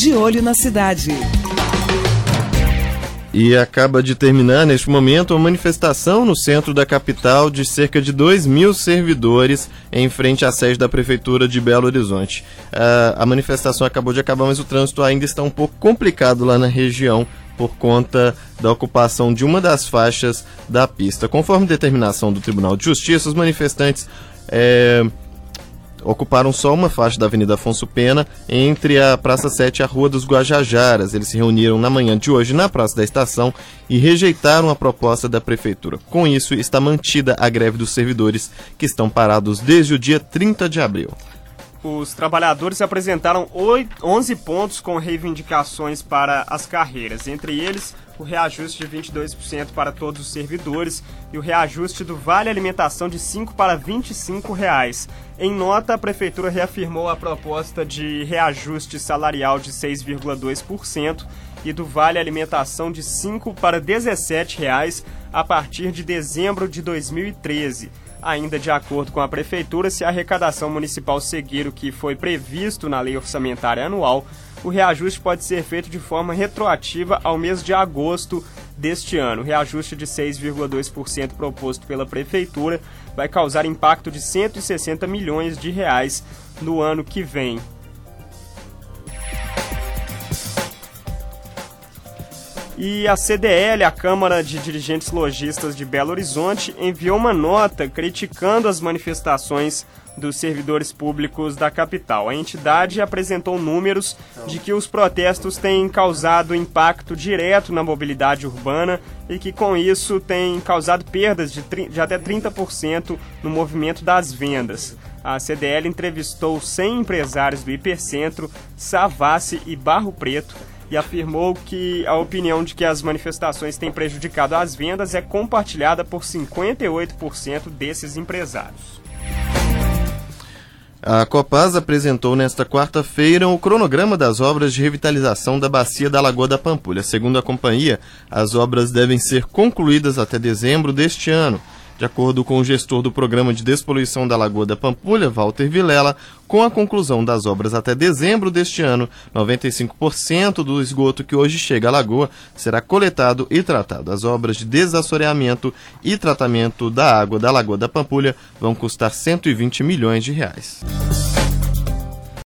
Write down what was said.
de olho na cidade. E acaba de terminar, neste momento, uma manifestação no centro da capital de cerca de 2.000 servidores em frente à sede da Prefeitura de Belo Horizonte. A manifestação acabou de acabar, mas o trânsito ainda está um pouco complicado lá na região por conta da ocupação de uma das faixas da pista. Conforme determinação do Tribunal de Justiça, os manifestantes ocuparam só uma faixa da Avenida Afonso Pena, entre a Praça 7 e a Rua dos Guajajaras. Eles se reuniram na manhã de hoje na Praça da Estação e rejeitaram a proposta da Prefeitura. Com isso, está mantida a greve dos servidores, que estão parados desde o dia 30 de abril. Os trabalhadores apresentaram 11 pontos com reivindicações para as carreiras, entre eles o reajuste de 22% para todos os servidores e o reajuste do Vale Alimentação de R$ 5 para R$ 25. Em nota, a Prefeitura reafirmou a proposta de reajuste salarial de 6,2% e do Vale Alimentação de R$ 5 para R$ 17 a partir de dezembro de 2013. Ainda de acordo com a Prefeitura, se a arrecadação municipal seguir o que foi previsto na Lei Orçamentária Anual, o reajuste pode ser feito de forma retroativa ao mês de agosto deste ano. O reajuste de 6,2% proposto pela Prefeitura vai causar impacto de R$ 160 milhões no ano que vem. E a CDL, a Câmara de Dirigentes Lojistas de Belo Horizonte, enviou uma nota criticando as manifestações dos servidores públicos da capital. A entidade apresentou números de que os protestos têm causado impacto direto na mobilidade urbana e que, com isso, têm causado perdas de até 30% no movimento das vendas. A CDL entrevistou 100 empresários do Hipercentro, Savassi e Barro Preto e afirmou que a opinião de que as manifestações têm prejudicado as vendas é compartilhada por 58% desses empresários. A Copasa apresentou nesta quarta-feira o cronograma das obras de revitalização da bacia da Lagoa da Pampulha. Segundo a companhia, as obras devem ser concluídas até dezembro deste ano. De acordo com o gestor do Programa de Despoluição da Lagoa da Pampulha, Walter Vilela, com a conclusão das obras até dezembro deste ano, 95% do esgoto que hoje chega à lagoa será coletado e tratado. As obras de desassoreamento e tratamento da água da Lagoa da Pampulha vão custar R$ 120 milhões.